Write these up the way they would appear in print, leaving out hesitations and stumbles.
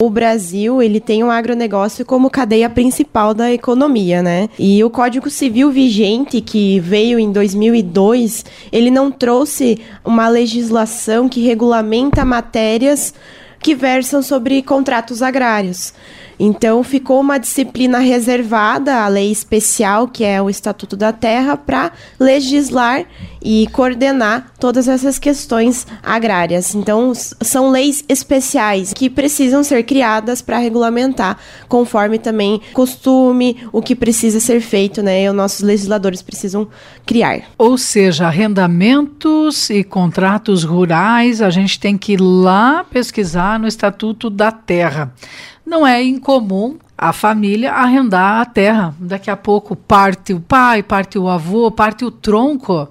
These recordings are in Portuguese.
o Brasil, ele tem o agronegócio como cadeia principal da economia, né? E o Código Civil vigente, que veio em 2002, ele não trouxe uma legislação que regulamenta matérias que versam sobre contratos agrários. Então, ficou uma disciplina reservada à lei especial, que é o Estatuto da Terra, para legislar e coordenar todas essas questões agrárias. Então, são leis especiais que precisam ser criadas para regulamentar, conforme também costume, o que precisa ser feito, né? E os nossos legisladores precisam criar. Ou seja, arrendamentos e contratos rurais, a gente tem que ir lá pesquisar no Estatuto da Terra. Não é incomum a família arrendar a terra. Daqui a pouco parte o pai, parte o avô, parte o tronco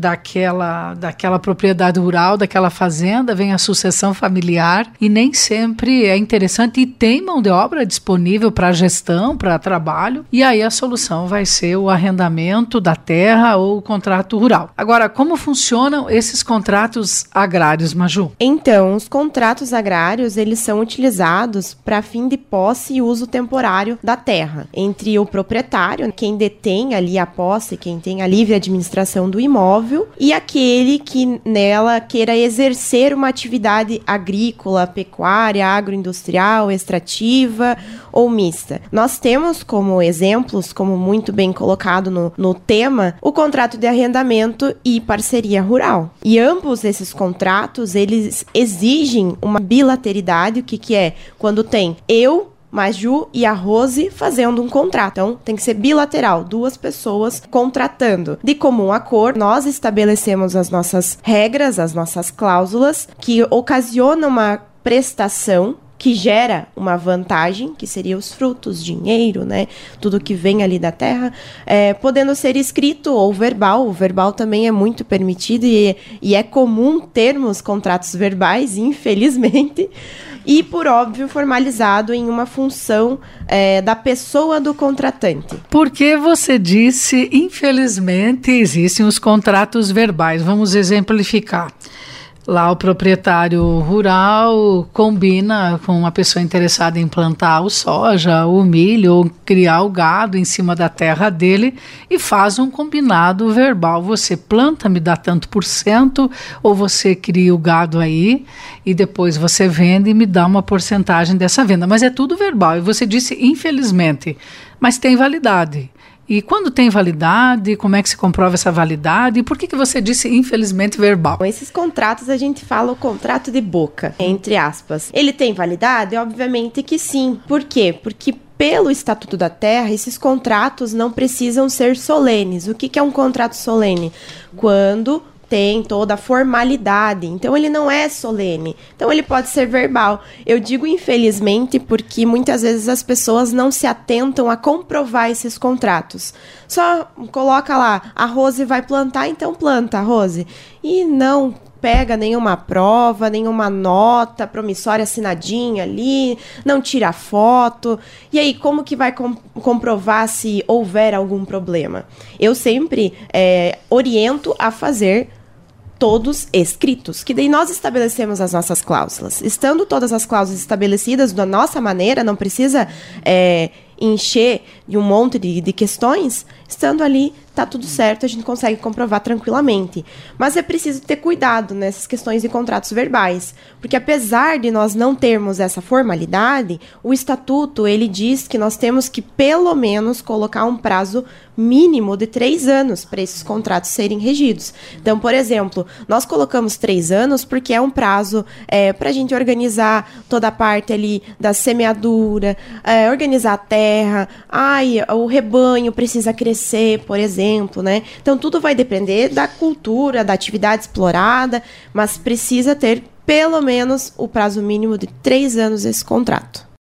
daquela propriedade rural, daquela fazenda, vem a sucessão familiar e nem sempre é interessante e tem mão de obra disponível para gestão, para trabalho, e aí a solução vai ser o arrendamento da terra ou o contrato rural. Agora, como funcionam esses contratos agrários, Maju? Então, os contratos agrários, eles são utilizados para fim de posse e uso temporário da terra, entre o proprietário, quem detém ali a posse, quem tem a livre administração do imóvel, e aquele que nela queira exercer uma atividade agrícola, pecuária, agroindustrial, extrativa ou mista. Nós temos como exemplos, como muito bem colocado no tema, o contrato de arrendamento e parceria rural. E ambos esses contratos, eles exigem uma bilateralidade. O que é? Quando tem Maju e a Rose fazendo um contrato. Então, tem que ser bilateral, duas pessoas contratando. De comum acordo, nós estabelecemos as nossas regras, as nossas cláusulas, que ocasionam uma prestação que gera uma vantagem, que seria os frutos, dinheiro, né? Tudo que vem ali da terra, podendo ser escrito ou verbal. O verbal também é muito permitido e é comum termos contratos verbais, infelizmente. E, por óbvio, formalizado em uma função da pessoa do contratante. Porque você disse, infelizmente, existem os contratos verbais. Vamos exemplificar. Lá o proprietário rural combina com uma pessoa interessada em plantar o soja, o milho ou criar o gado em cima da terra dele e faz um combinado verbal. Você planta, me dá tanto por cento, ou você cria o gado aí e depois você vende e me dá uma porcentagem dessa venda. Mas é tudo verbal. E você disse, infelizmente, mas tem validade. E quando tem validade, como é que se comprova essa validade? E por que você disse, infelizmente, verbal? Esses contratos, a gente fala o contrato de boca, entre aspas. Ele tem validade? Obviamente que sim. Por quê? Porque pelo Estatuto da Terra, esses contratos não precisam ser solenes. O que é um contrato solene? Quando tem toda a formalidade, então ele não é solene, então ele pode ser verbal. Eu digo infelizmente porque muitas vezes as pessoas não se atentam a comprovar esses contratos. Só coloca lá, a Rose vai plantar, então planta, Rose. E não pega nenhuma prova, nenhuma nota promissória assinadinha ali, não tira foto. E aí, como que vai comprovar se houver algum problema? Eu sempre oriento a fazer todos escritos, que daí nós estabelecemos as nossas cláusulas. Estando todas as cláusulas estabelecidas da nossa maneira, não precisa encher de um monte de questões, estando ali, tá tudo certo, a gente consegue comprovar tranquilamente. Mas é preciso ter cuidado nessas questões de contratos verbais, porque apesar de nós não termos essa formalidade, o Estatuto, ele diz que nós temos que, pelo menos, colocar um prazo mínimo de 3 anos para esses contratos serem regidos. Então, por exemplo, nós colocamos 3 anos porque é um prazo para a gente organizar toda a parte ali da semeadura, organizar a terra, o rebanho precisa crescer, por exemplo, né? Então, tudo vai depender da cultura, da atividade explorada, mas precisa ter pelo menos o prazo mínimo de 3 anos esse contrato.